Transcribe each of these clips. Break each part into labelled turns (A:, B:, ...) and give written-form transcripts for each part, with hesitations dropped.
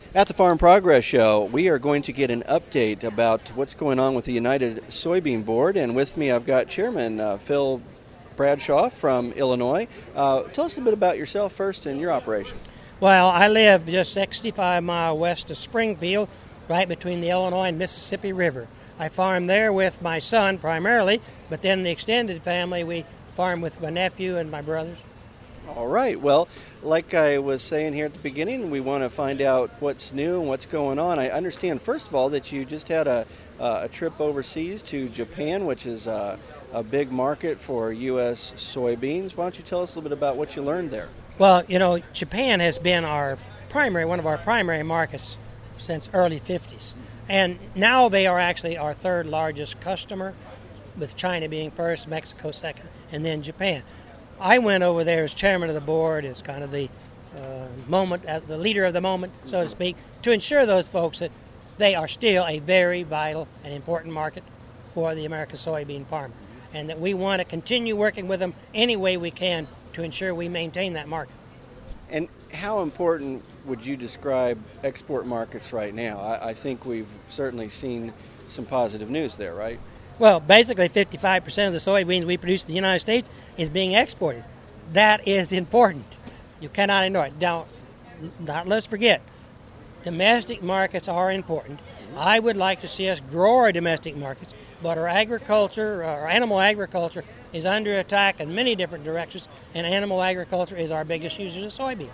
A: At the Farm Progress Show, we are going to get an update about what's going on with the United Soybean Board, and with me I've got Chairman Phil Bradshaw from Illinois. Tell us a little bit about yourself first and your operation.
B: Well, I live just 65 miles west of Springfield, right between the Illinois and Mississippi River. I farm there with my son primarily, but then the extended family, we farm with my nephew and my brothers.
A: All right. Well, like I was saying here at the beginning, we want to find out what's new and what's going on. I understand, first of all, that you just had a trip overseas to Japan, which is a big market for U.S. soybeans. Why don't you tell us a little bit about what you learned there?
B: Well, you know, Japan has been one of our primary markets since early 50s. And now they are actually our third largest customer, with China being first, Mexico second, and then Japan. I went over there as chairman of the board, as kind of the the leader of the moment, so to speak, to ensure those folks that they are still a very vital and important market for the American soybean farmer, and that we want to continue working with them any way we can to ensure we maintain that market.
A: And how important would you describe export markets right now? I think we've certainly seen some positive news there, right?
B: Well, basically 55% of the soybeans we produce in the United States is being exported. That is important. You cannot ignore it. Let's forget, domestic markets are important. I would like to see us grow our domestic markets, but our animal agriculture is under attack in many different directions, and animal agriculture is our biggest user of soybeans.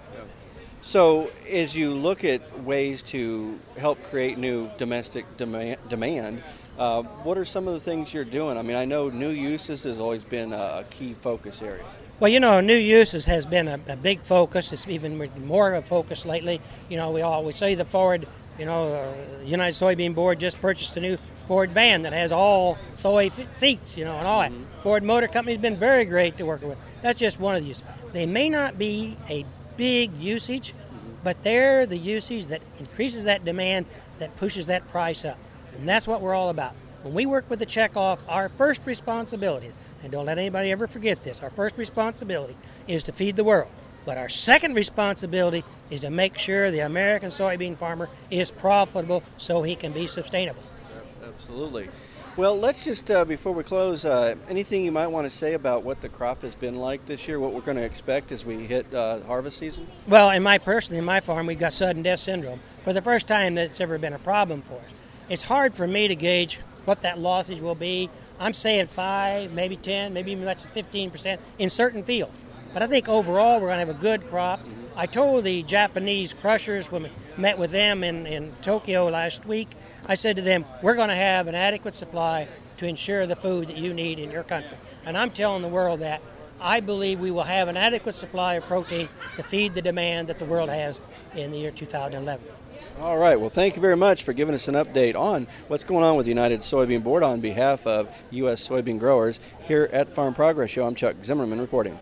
A: So as you look at ways to help create new domestic demand, what are some of the things you're doing? I mean, I know new uses has always been a key focus area.
B: Well, you know, new uses has been a big focus. It's even more of a focus lately. You know, we see the Ford, United Soybean Board just purchased a new Ford van that has all soy seats, and all that. Ford Motor Company's been very great to work with. That's just one of the uses. They may not be a big usage, but they're the usage that increases that demand, that pushes that price up. And that's what we're all about. When we work with the checkoff, our first responsibility, and don't let anybody ever forget this, our first responsibility is to feed the world. But our second responsibility is to make sure the American soybean farmer is profitable so he can be sustainable.
A: Absolutely. Well, let's just, before we close, anything you might want to say about what the crop has been like this year, what we're going to expect as we hit harvest season?
B: Well, in my farm, we've got sudden death syndrome. For the first time that's ever been a problem for us. It's hard for me to gauge what that lossage will be. I'm saying 5, maybe 10, maybe even as much as 15% in certain fields. But I think overall we're going to have a good crop. I told the Japanese crushers when we met with them in Tokyo last week, I said to them, we're going to have an adequate supply to ensure the food that you need in your country. And I'm telling the world that I believe we will have an adequate supply of protein to feed the demand that the world has in the year 2011.
A: All right. Well, thank you very much for giving us an update on what's going on with the United Soybean Board on behalf of U.S. soybean growers. Here at Farm Progress Show, I'm Chuck Zimmerman reporting.